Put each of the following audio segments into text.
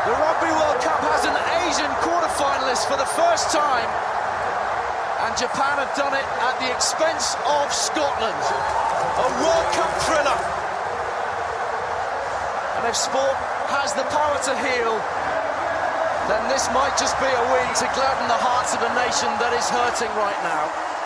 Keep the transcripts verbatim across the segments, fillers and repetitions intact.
The Rugby World Cup has an Asian quarter-finalist for the first time, and Japan have done it at the expense of Scotland. A World Cup thriller. And if sport has the power to heal, then this might just be a win to gladden the hearts of a nation that is hurting right now.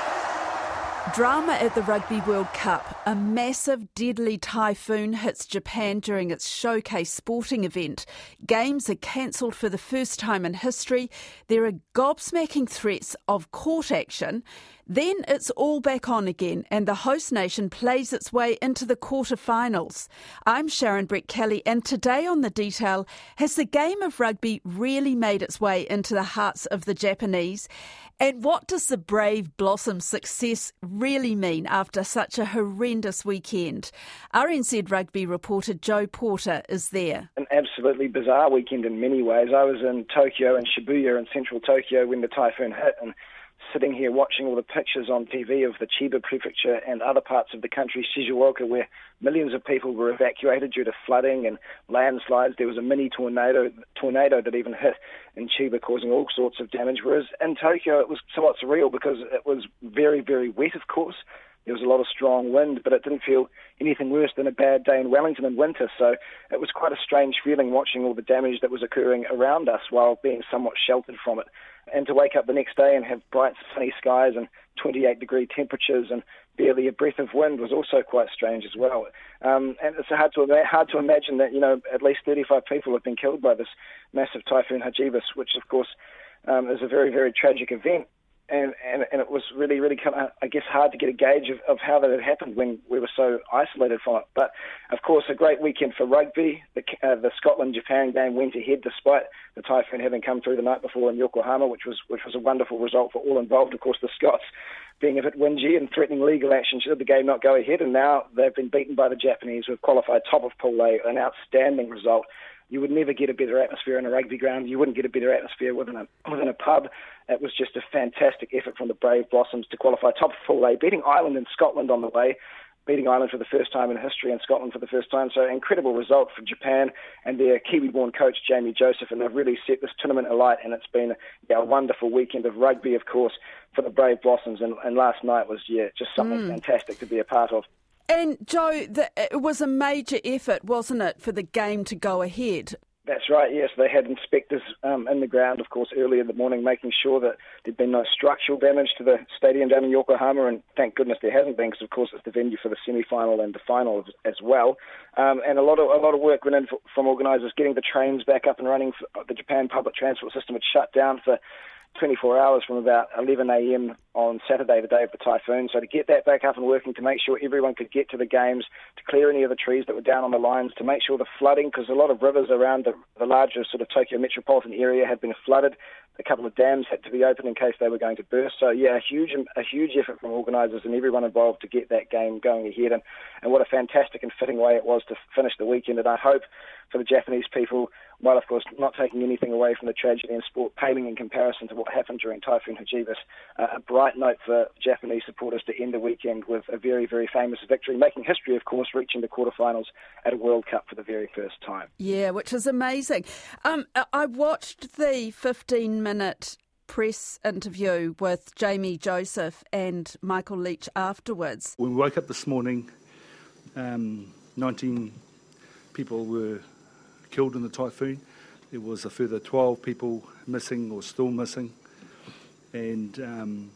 Drama at the Rugby World Cup. A massive, deadly typhoon hits Japan during its showcase sporting event. Games are cancelled for the first time in history. There are gobsmacking threats of court action. Then it's all back on again and the host nation plays its way into the quarterfinals. I'm Sharon Brett-Kelly, and today on The Detail, has the game of rugby really made its way into the hearts of the Japanese? And what does the Brave Blossom success really mean after such a horrendous weekend? R N Z Rugby reporter Joe Porter is there. An absolutely bizarre weekend in many ways. I was in Tokyo and Shibuya in central Tokyo when the typhoon hit, and sitting here watching all the pictures on T V of the Chiba prefecture and other parts of the country, Shizuoka, where millions of people were evacuated due to flooding and landslides. There was a mini tornado tornado that even hit in Chiba, causing all sorts of damage. Whereas in Tokyo, it was somewhat surreal because it was very, very wet, of course. There was a lot of strong wind, but it didn't feel anything worse than a bad day in Wellington in winter. So it was quite a strange feeling watching all the damage that was occurring around us while being somewhat sheltered from it. And to wake up the next day and have bright sunny skies and twenty-eight degree temperatures and barely a breath of wind was also quite strange as well. Um, and it's hard to hard to imagine that, you know, at least thirty-five people have been killed by this massive typhoon Hagibis, which of course um, is a very, very tragic event. And, and and it was really, really kind of, I guess, hard to get a gauge of, of how that had happened when we were so isolated from it. But, of course, a great weekend for rugby. The, uh, the Scotland-Japan game went ahead despite the typhoon having come through the night before in Yokohama, which was which was a wonderful result for all involved. Of course, the Scots being a bit whingy and threatening legal action should the game not go ahead. And now they've been beaten by the Japanese, who have qualified top of Pool A, an outstanding result. You would never get a better atmosphere in a rugby ground. You wouldn't get a better atmosphere within a within a pub. It was just a fantastic effort from the Brave Blossoms to qualify top of Pool A, beating Ireland and Scotland on the way, beating Ireland for the first time in history and Scotland for the first time. So incredible result for Japan and their Kiwi-born coach, Jamie Joseph, and they've really set this tournament alight, and it's been yeah, a wonderful weekend of rugby, of course, for the Brave Blossoms. And, and last night was yeah just something mm. fantastic to be a part of. And, Joe, the, it was a major effort, wasn't it, for the game to go ahead? That's right, yes. They had inspectors um, in the ground, of course, early in the morning, making sure that there'd been no structural damage to the stadium down in Yokohama, and thank goodness there hasn't been, because, of course, it's the venue for the semi-final and the final as, as well. Um, and a lot of a lot of work went in for, from organisers getting the trains back up and running. The Japan public transport system had shut down for twenty-four hours from about eleven a.m. on Saturday, the day of the typhoon. So to get that back up and working, to make sure everyone could get to the games, to clear any of the trees that were down on the lines, to make sure the flooding, because a lot of rivers around the, the larger sort of Tokyo metropolitan area had been flooded. A couple of dams had to be opened in case they were going to burst. So, yeah, a huge a huge effort from organisers and everyone involved to get that game going ahead. And, and what a fantastic and fitting way it was to finish the weekend. And I hope for the Japanese people, while, of course, not taking anything away from the tragedy in sport, paling in comparison to what happened during Typhoon Hagibis, uh, a bright note for Japanese supporters to end the weekend with a very, very famous victory, making history, of course, reaching the quarterfinals at a World Cup for the very first time. Yeah, which is amazing. Um, I watched the fifteen-minute press interview with Jamie Joseph and Michael Leach afterwards. When we woke up this morning, um, nineteen people were killed in the typhoon. There was a further twelve people missing or still missing. And um,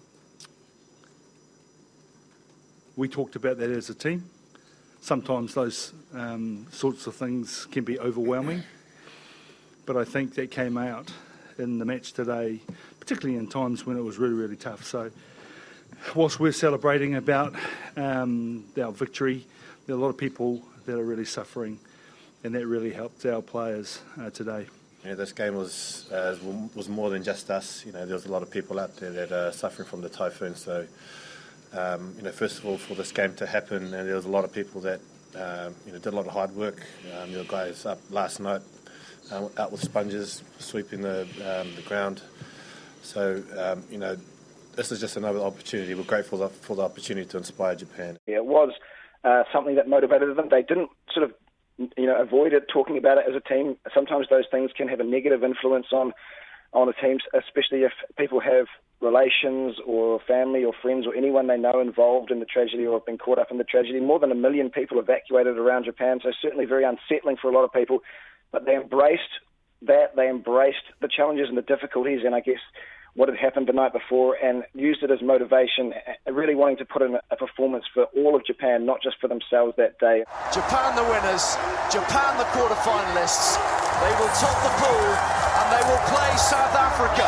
we talked about that as a team. Sometimes those um, sorts of things can be overwhelming. But I think that came out in the match today, particularly in times when it was really, really tough. So whilst we're celebrating about um, our victory, there are a lot of people that are really suffering, and that really helped our players uh, today. Yeah, this game was uh, was more than just us. You know, there was a lot of people out there that are suffering from the typhoon. So, um, you know, first of all, for this game to happen, and there was a lot of people that um, you know did a lot of hard work. Um, there were guys up last night uh, out with sponges sweeping the um, the ground. So, um, you know, this is just another opportunity. We're grateful for the opportunity to inspire Japan. Yeah, it was uh, something that motivated them. They didn't sort of you know, avoided talking about it as a team. Sometimes those things can have a negative influence on on a team, especially if people have relations or family or friends or anyone they know involved in the tragedy or have been caught up in the tragedy. More than a million people evacuated around Japan, so certainly very unsettling for a lot of people. But they embraced that, they embraced the challenges and the difficulties, and I guess what had happened the night before, and used it as motivation, really wanting to put in a performance for all of Japan, not just for themselves that day. Japan the winners, Japan the quarter-finalists. They will top the pool and they will play South Africa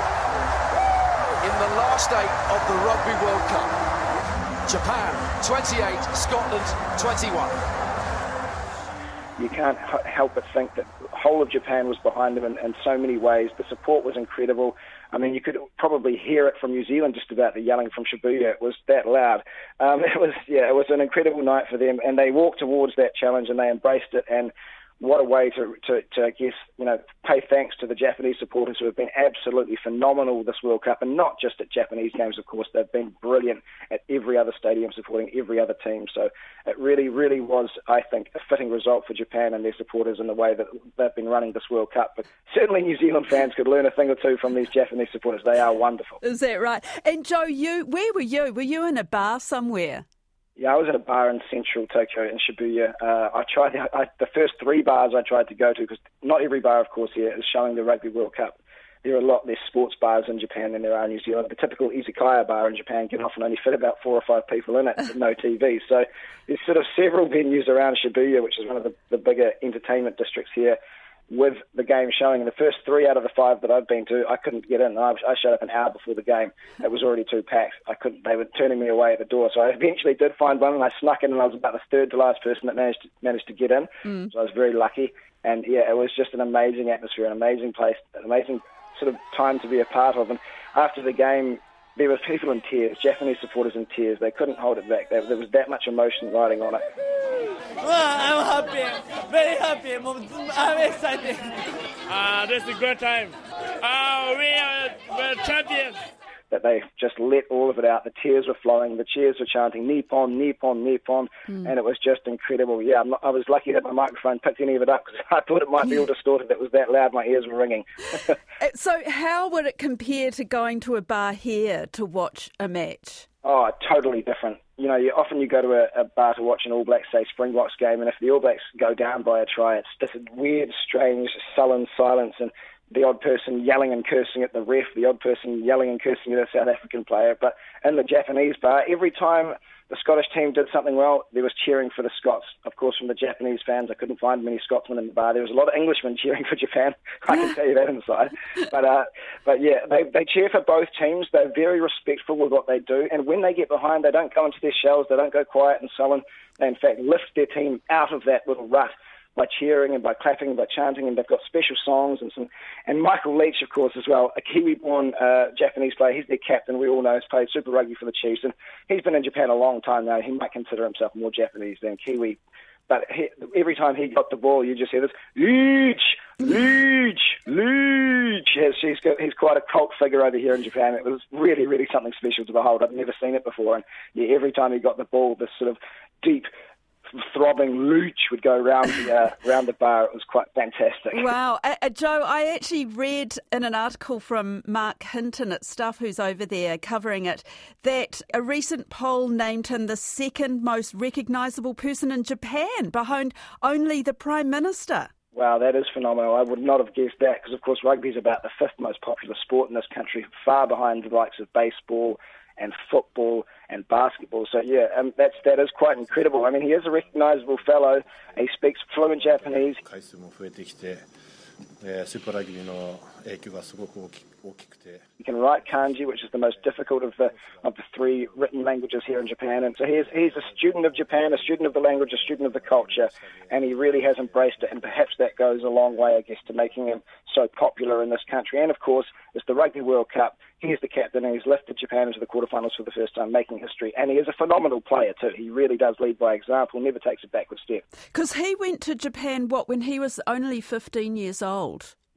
in the last eight of the Rugby World Cup. Japan twenty-eight, Scotland twenty-one. You can't help but think that the whole of Japan was behind them in, in so many ways. The support was incredible. I mean, you could probably hear it from New Zealand just about, the yelling from Shibuya. It was that loud. Um, it was, yeah, it was an incredible night for them, and they walked towards that challenge and they embraced it. And what a way to, to, to, I guess, you know, pay thanks to the Japanese supporters who have been absolutely phenomenal this World Cup, and not just at Japanese games, of course. They've been brilliant at every other stadium, supporting every other team. So it really, really was, I think, a fitting result for Japan and their supporters in the way that they've been running this World Cup. But certainly New Zealand fans could learn a thing or two from these Japanese supporters. They are wonderful. Is that right? And Joe, you, where were you? Were you in a bar somewhere? Yeah, I was at a bar in central Tokyo in Shibuya. Uh, I tried the, I, the first three bars I tried to go to, because not every bar, of course, here is showing the Rugby World Cup. There are a lot less sports bars in Japan than there are in New Zealand. The typical izakaya bar in Japan can often only fit about four or five people in it with no T V. So there's sort of several venues around Shibuya, which is one of the, the bigger entertainment districts here, with the game showing. The first three out of the five that I've been to, I couldn't get in. I, I showed up an hour before the game. It was already too packed. I couldn't. They were turning me away at the door. So I eventually did find one, and I snuck in, and I was about the third to last person that managed to, managed to get in. Mm. So I was very lucky. And yeah, it was just an amazing atmosphere, an amazing place, an amazing sort of time to be a part of. And after the game, there were people in tears, Japanese supporters in tears. They couldn't hold it back. There, there was that much emotion riding on it. Well, I'm happy, very happy. I'm excited. Uh, this is a good time. Uh, we are we're champions. That they just let all of it out. The tears were flowing. The cheers were chanting, Nippon, Nippon, Nippon. Mm. And it was just incredible. Yeah, I'm not, I was lucky that my microphone picked any of it up, because I thought it might be all distorted. It was that loud, my ears were ringing. So how would it compare to going to a bar here to watch a match? Oh, totally different. You know, you, often you go to a, a bar to watch an All Blacks, say, Springboks game, and if the All Blacks go down by a try, it's this weird, strange, sullen silence, and the odd person yelling and cursing at the ref, the odd person yelling and cursing at a South African player. But in the Japanese bar, every time the Scottish team did something well, there was cheering for the Scots. Of course, from the Japanese fans, I couldn't find many Scotsmen in the bar. There was a lot of Englishmen cheering for Japan. I can tell you that inside. But uh, but yeah, they, they cheer for both teams. They're very respectful with what they do. And when they get behind, they don't go into their shells. They don't go quiet and sullen. They, in fact, lift their team out of that little rut by cheering and by clapping and by chanting, and they've got special songs and some. And Michael Leach, of course, as well, a Kiwi-born uh, Japanese player. He's their captain. We all know he's played Super Rugby for the Chiefs, and he's been in Japan a long time now. He might consider himself more Japanese than Kiwi. But he, every time he got the ball, you just hear this, Leach, Leach, Leach. He's, he's, got, he's quite a cult figure over here in Japan. It was really, really something special to behold. I've never seen it before. And yeah, every time he got the ball, this sort of deep, throbbing Leach would go round the, uh, round the bar. It was quite fantastic. Wow. Uh, uh, Joe, I actually read in an article from Mark Hinton at Stuff, who's over there covering it, that a recent poll named him the second most recognisable person in Japan, behind only the Prime Minister. Wow, that is phenomenal. I would not have guessed that, because, of course, rugby is about the fifth most popular sport in this country, far behind the likes of baseball and football and basketball. So, yeah, um, that's, that is quite incredible. I mean, he is a recognisable fellow. He speaks fluent Japanese. He can write kanji, which is the most difficult of the of the three written languages here in Japan. And so he's, he's a student of Japan, a student of the language, a student of the culture, and he really has embraced it. And perhaps that goes a long way, I guess, to making him so popular in this country. And, of course, it's the Rugby World Cup. He's the captain, and he's lifted Japan into the quarterfinals for the first time, making history. And he is a phenomenal player, too. He really does lead by example, never takes a backward step. Because he went to Japan, what, when he was only fifteen years old?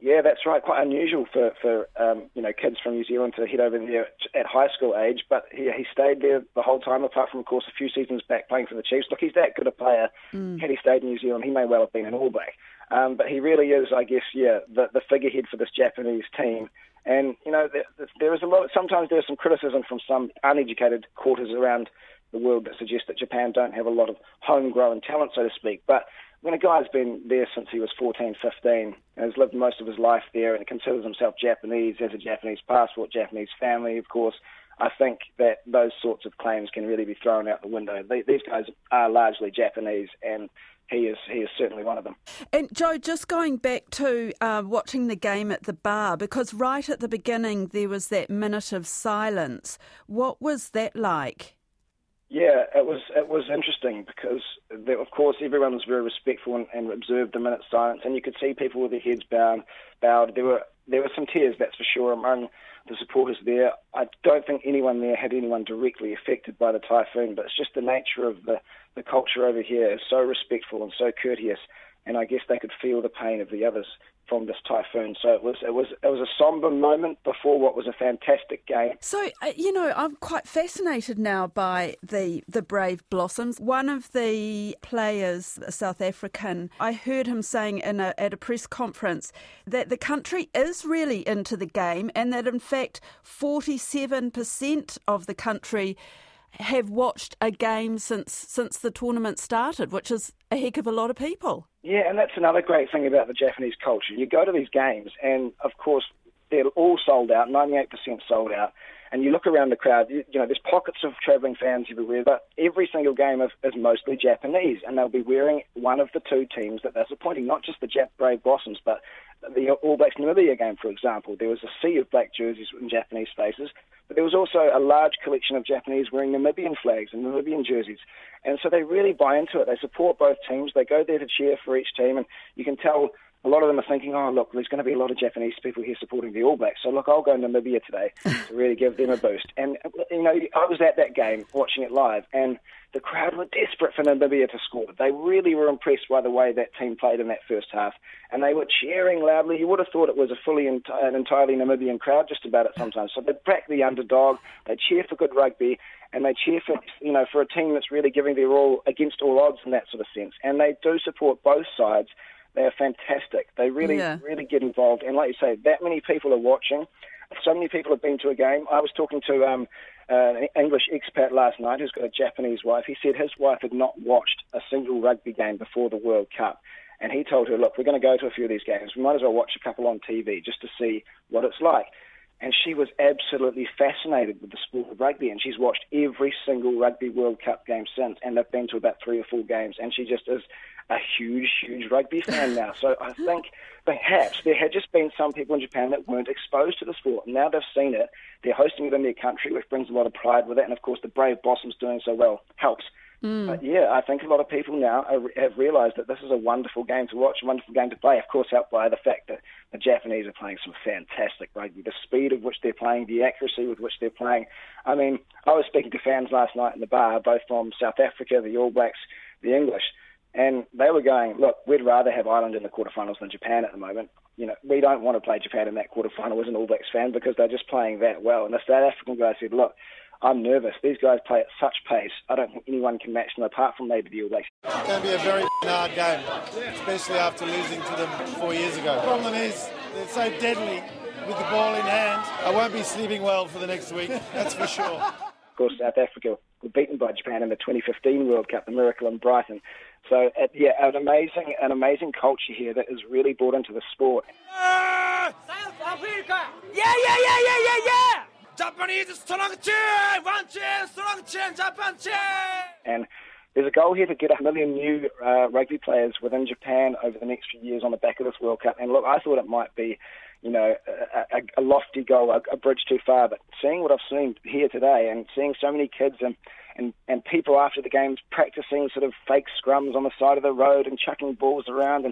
Yeah, that's right. Quite unusual for, for um, you know, kids from New Zealand to head over there at high school age, but he, he stayed there the whole time, apart from, of course, a few seasons back playing for the Chiefs. Look, he's that good a player. Mm. Had he stayed in New Zealand, he may well have been an All Black. Um, but he really is, I guess, yeah, the, the figurehead for this Japanese team. And, you know, there, there is a lot, sometimes there's some criticism from some uneducated quarters around the world that suggest that Japan don't have a lot of homegrown talent, so to speak. But when a guy's been there since he was fourteen, fifteen, and has lived most of his life there and considers himself Japanese, has a Japanese passport, Japanese family, of course, I think that those sorts of claims can really be thrown out the window. These guys are largely Japanese, and he is he is certainly one of them. And Joe, just going back to uh, watching the game at the bar, because right at the beginning there was that minute of silence. What was that like? Yeah, it was it was interesting because, there, of course, everyone was very respectful and, and observed the minute's silence, and you could see people with their heads bowed. bowed. There were there were some tears, that's for sure, among the supporters there. I don't think anyone there had anyone directly affected by the typhoon, but it's just the nature of the, the culture over here is so respectful and so courteous, and I guess they could feel the pain of the others from this typhoon. So it was it was it was a somber moment before what was a fantastic game. So uh, you know, I'm quite fascinated now by the the Brave Blossoms. One of the players, a South African, I heard him saying in a, at a press conference that the country is really into the game, and that in fact forty-seven percent of the country have watched a game since since the tournament started, which is a heck of a lot of people. Yeah, and that's another great thing about the Japanese culture. You go to these games, and of course, they're all sold out, ninety-eight percent sold out. And you look around the crowd, you, you know, there's pockets of travelling fans everywhere, but every single game is, is mostly Japanese, and they'll be wearing one of the two teams that they're supporting, not just the Jap Brave Blossoms, but the All Blacks Namibia game, for example. There was a sea of black jerseys in Japanese faces, but there was also a large collection of Japanese wearing Namibian flags and Namibian jerseys. And so they really buy into it. They support both teams. They go there to cheer for each team, and you can tell a lot of them are thinking, oh, look, there's going to be a lot of Japanese people here supporting the All Blacks, so look, I'll go to Namibia today to really give them a boost. And, you know, I was at that game watching it live, and the crowd were desperate for Namibia to score. They really were impressed by the way that team played in that first half, and they were cheering loudly. You would have thought it was a fully enti- an entirely Namibian crowd just about it sometimes. So they'd back the underdog, they cheer for good rugby, and they cheer for, you know, for a team that's really giving their all against all odds in that sort of sense. And they do support both sides. They are fantastic. They really, yeah. really get involved. And like you say, that many people are watching. So many people have been to a game. I was talking to um, uh, an English expat last night who's got a Japanese wife. He said his wife had not watched a single rugby game before the World Cup. And he told her, look, we're going to go to a few of these games. We might as well watch a couple on T V just to see what it's like. And she was absolutely fascinated with the sport of rugby, and she's watched every single Rugby World Cup game since, and they've been to about three or four games, and she just is a huge, huge rugby fan now. So I think perhaps there had just been some people in Japan that weren't exposed to the sport, and now they've seen it. They're hosting it in their country, which brings a lot of pride with it, and of course the Brave Blossoms doing so well helps. Mm. But yeah, I think a lot of people now are, have realised that this is a wonderful game to watch, a wonderful game to play, of course helped by the fact that the Japanese are playing some fantastic rugby. The speed of which they're playing, the accuracy with which they're playing. I mean, I was speaking to fans last night in the bar, both from South Africa, the All Blacks, the English, and they were going, look, we'd rather have Ireland in the quarterfinals than Japan at the moment. You know, we don't want to play Japan in that quarterfinal as an All Blacks fan because they're just playing that well. And the South African guy said, look, I'm nervous. These guys play at such pace. I don't think anyone can match them apart from maybe the All Blacks. It's going to be a very hard game, especially after losing to them four years ago. The problem is they're so deadly with the ball in hand. I won't be sleeping well for the next week, that's for sure. Of course, South Africa were beaten by Japan in the twenty fifteen World Cup, the miracle in Brighton. So, uh, yeah, an amazing, an amazing culture here that is really brought into the sport. Uh, South Africa! Yeah, yeah, yeah, yeah, yeah, yeah! Japanese strong team! One team, strong team, Japan team! And there's a goal here to get a million new uh, rugby players within Japan over the next few years on the back of this World Cup. And look, I thought it might be, you know, a, a, a lofty goal, a, a bridge too far. But seeing what I've seen here today and seeing so many kids and, and, and people after the games practicing sort of fake scrums on the side of the road and chucking balls around and,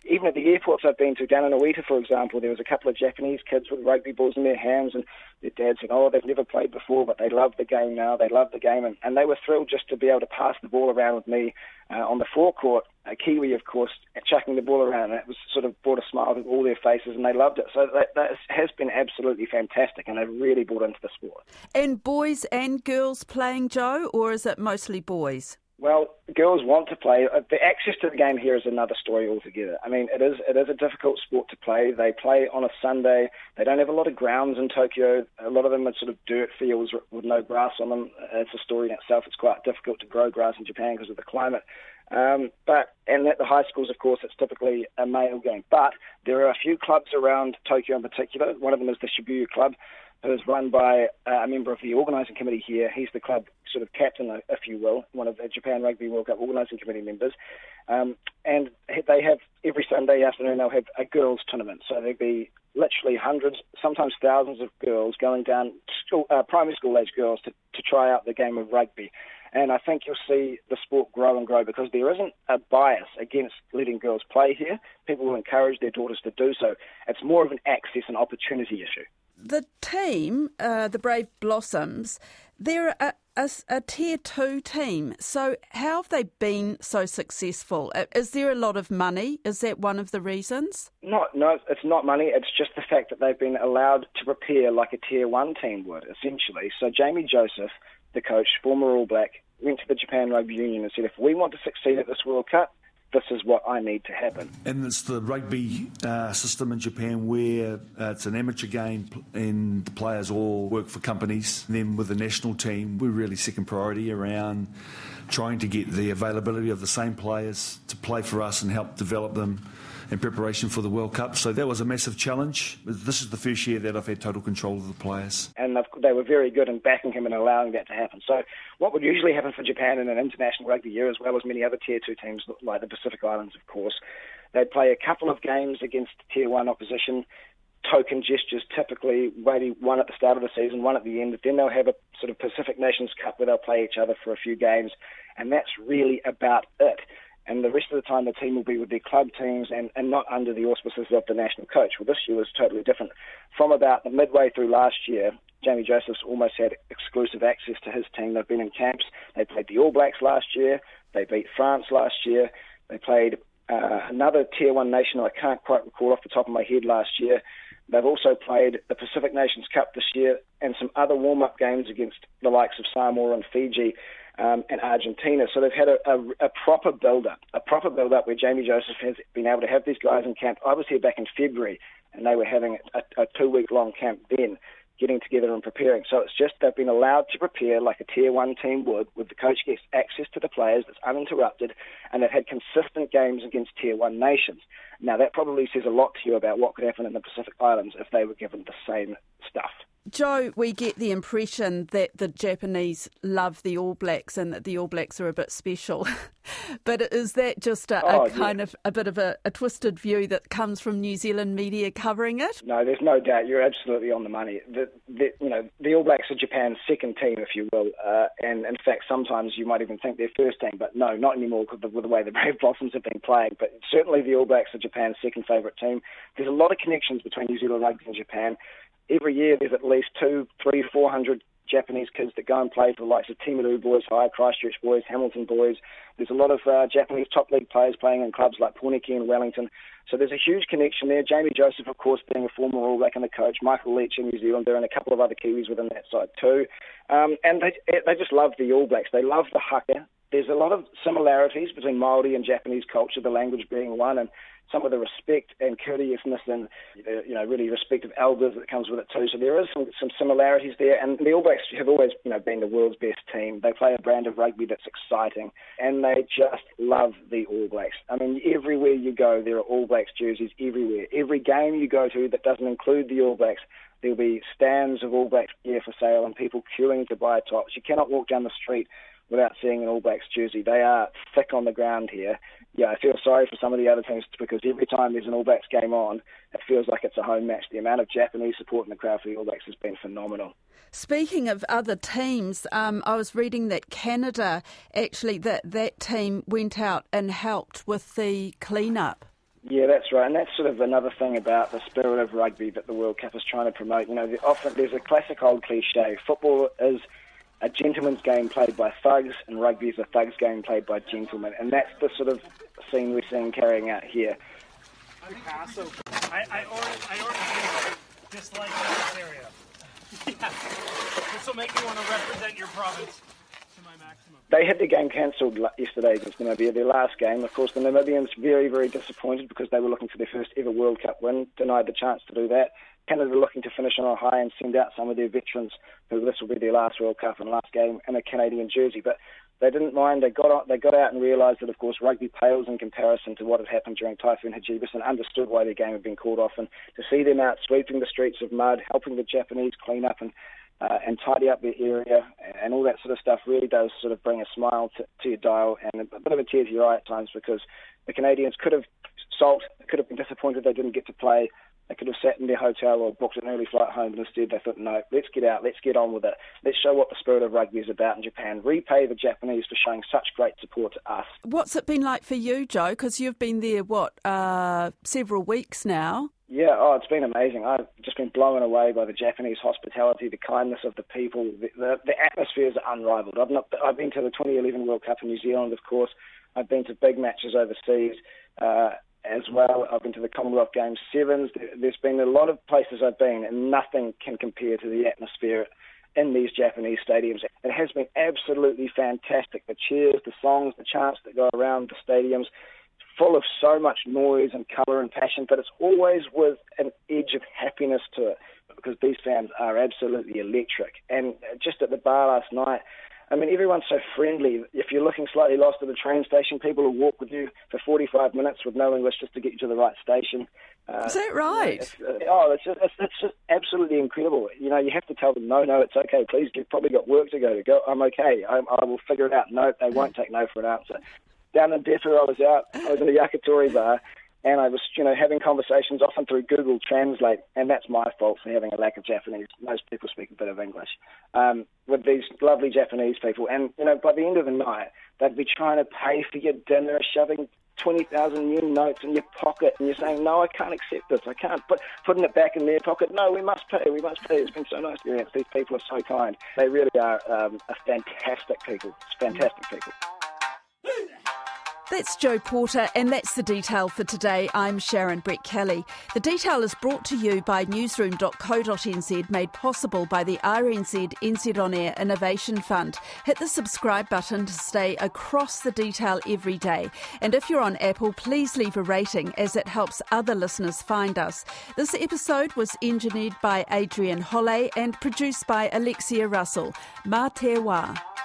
even at the airports I've been to, down in Oita, for example, there was a couple of Japanese kids with rugby balls in their hands, and their dad said, oh, they've never played before, but they love the game now, they love the game, and, and they were thrilled just to be able to pass the ball around with me uh, on the forecourt. A Kiwi, of course, chucking the ball around, and it was sort of brought a smile to all their faces, and they loved it. So that, that has been absolutely fantastic, and they've really bought into the sport. And boys and girls playing, Joe, or is it mostly boys? Well, girls want to play. The access to the game here is another story altogether. I mean, it is it is a difficult sport to play. They play on a Sunday. They don't have a lot of grounds in Tokyo. A lot of them are sort of dirt fields with no grass on them. It's a story in itself. It's quite difficult to grow grass in Japan because of the climate. Um, but and at the high schools, of course, it's typically a male game. But there are a few clubs around Tokyo in particular. One of them is the Shibuya Club, who is run by uh, a member of the organising committee here. He's the club sort of captain, if you will, one of the Japan Rugby World Cup organising committee members. Um, and they have, every Sunday afternoon, they'll have a girls' tournament. So there'll be literally hundreds, sometimes thousands of girls going down, school, uh, primary school-age girls, to, to try out the game of rugby. And I think you'll see the sport grow and grow because there isn't a bias against letting girls play here. People will encourage their daughters to do so. It's more of an access and opportunity issue. The team, uh, the Brave Blossoms, they're a, a, a tier two team. So how have they been so successful? Is there a lot of money? Is that one of the reasons? No, no, it's not money. It's just the fact that they've been allowed to prepare like a tier one team would, essentially. So Jamie Joseph, the coach, former All Black, went to the Japan Rugby Union and said, if we want to succeed at this World Cup, this is what I need to happen. And it's the rugby uh, system in Japan where uh, it's an amateur game and the players all work for companies. And then with the national team, we're really second priority around trying to get the availability of the same players to play for us and help develop them in preparation for the World Cup. So that was a massive challenge. This is the first year that I've had total control of the players. And they were very good in backing him and allowing that to happen. So what would usually happen for Japan in an international rugby year, as well as many other Tier two teams like the Pacific Islands, of course, they'd play a couple of games against Tier one opposition, token gestures typically, maybe one at the start of the season, one at the end. Then they'll have a sort of Pacific Nations Cup where they'll play each other for a few games, and that's really about it. And the rest of the time the team will be with their club teams and, and not under the auspices of the national coach. Well, this year was totally different. From about the midway through last year, Jamie Joseph's almost had exclusive access to his team. They've been in camps. They played the All Blacks last year. They beat France last year. They played uh, another Tier one nation I can't quite recall off the top of my head last year. They've also played the Pacific Nations Cup this year and some other warm-up games against the likes of Samoa and Fiji. Um, and Argentina. So they've had a, a, a proper build-up, a proper build-up where Jamie Joseph has been able to have these guys in camp. I was here back in February, and they were having a, a two-week-long camp then, getting together and preparing. So it's just they've been allowed to prepare like a Tier one team would, with the coach gets access to the players that's uninterrupted, and they've had consistent games against Tier one nations. Now, that probably says a lot to you about what could happen in the Pacific Islands if they were given the same stuff. Joe, we get the impression that the Japanese love the All Blacks and that the All Blacks are a bit special. But is that just a, oh, a kind yeah. of a bit of a, a twisted view that comes from New Zealand media covering it? No, there's no doubt. You're absolutely on the money. The, the, you know, the All Blacks are Japan's second team, if you will. Uh, and in fact, sometimes you might even think they're first team. But no, not anymore with the, with the way the Brave Blossoms have been playing. But certainly the All Blacks are Japan's second favourite team. There's a lot of connections between New Zealand rugby and Japan. Every year there's at least two, three, four hundred Japanese kids that go and play for the likes of Timaru Boys, High Christchurch Boys, Hamilton Boys. There's a lot of uh, Japanese top league players playing in clubs like Pornicky and Wellington. So there's a huge connection there. Jamie Joseph, of course, being a former All Black and the coach. Michael Leach in New Zealand. There and a couple of other Kiwis within that side too. Um, and they they just love the All Blacks. They love the haka. There's a lot of similarities between Māori and Japanese culture, the language being one, and some of the respect and courteousness and, you know, really respect of elders that comes with it too. So there is some, some similarities there. And the All Blacks have always, you know, been the world's best team. They play a brand of rugby that's exciting, and they just love the All Blacks. I mean, everywhere you go, there are All Blacks jerseys everywhere. Every game you go to that doesn't include the All Blacks, there'll be stands of All Blacks gear for sale and people queuing to buy tops. You cannot walk down the street without seeing an All Blacks jersey. They are thick on the ground here. Yeah, I feel sorry for some of the other teams because every time there's an All Blacks game on, it feels like it's a home match. The amount of Japanese support in the crowd for the All Blacks has been phenomenal. Speaking of other teams, um, I was reading that Canada, actually, that, that team went out and helped with the clean-up. Yeah, that's right, and that's sort of another thing about the spirit of rugby that the World Cup is trying to promote. You know, often there's a classic old cliche: football is a gentleman's game played by thugs, and rugby is a thug's game played by gentlemen, and that's the sort of scene we're seeing carrying out here. Picasso. I, I ordered, I ordered just like this area. Yeah. This will make me want to represent your province to my maximum. They had the game cancelled yesterday against Namibia, their last game. Of course, the Namibians very, very disappointed because they were looking for their first ever World Cup win, denied the chance to do that. Canada looking to finish on a high and send out some of their veterans who this will be their last World Cup and last game in a Canadian jersey. But they didn't mind. They got out, they got out and realised that, of course, rugby pales in comparison to what had happened during Typhoon Hagibis, and understood why their game had been called off. And to see them out sweeping the streets of mud, helping the Japanese clean up and uh, and tidy up their area and all that sort of stuff really does sort of bring a smile to, to your dial and a bit of a tear to your eye at times, because the Canadians could have sulked, could have been disappointed they didn't get to play. They could have sat in their hotel or booked an early flight home, but instead they thought, no, let's get out, let's get on with it. Let's show what the spirit of rugby is about in Japan. Repay the Japanese for showing such great support to us. What's it been like for you, Joe? Because you've been there, what, uh, several weeks now? Yeah, oh, it's been amazing. I've just been blown away by the Japanese hospitality, the kindness of the people. The, the, the atmosphere is unrivaled. I've, not, I've been to the twenty eleven World Cup in New Zealand, of course. I've been to big matches overseas uh, as well. I've been to the Commonwealth Games Sevens. There's been a lot of places I've been, and nothing can compare to the atmosphere in these Japanese stadiums. It has been absolutely fantastic. The cheers, the songs, the chants that go around the stadiums, full of so much noise and colour and passion, but it's always with an edge of happiness to it, because these fans are absolutely electric. And just at the bar last night, I mean, everyone's so friendly. If you're looking slightly lost at the train station, people will walk with you for forty-five minutes with no English just to get you to the right station. Uh, Is that right? It's, uh, oh, it's just, it's, it's just absolutely incredible. You know, you have to tell them, no, no, it's okay, please, you've probably got work to go to. Go, I'm okay, I, I will figure it out. No, they won't take no for an answer. Down in Defu, I was out, I was in a yakitori bar, and I was, you know, having conversations often through Google Translate, and that's my fault for having a lack of Japanese. Most people speak a bit of English. Um, with these lovely Japanese people, and, you know, by the end of the night, they'd be trying to pay for your dinner, shoving twenty thousand yen notes in your pocket, and you're saying, no, I can't accept this, I can't, but putting it back in their pocket, no, we must pay, we must pay. It's been so nice experience. These people are so kind. They really are um, a fantastic people. It's fantastic people. That's Joe Porter, and that's The Detail for today. I'm Sharon Brett Kelly. The Detail is brought to you by newsroom dot co dot n z, made possible by the R N Z N Z On Air Innovation Fund. Hit the subscribe button to stay across The Detail every day. And if you're on Apple, please leave a rating, as it helps other listeners find us. This episode was engineered by Adrian Holle and produced by Alexia Russell. Mā te wā.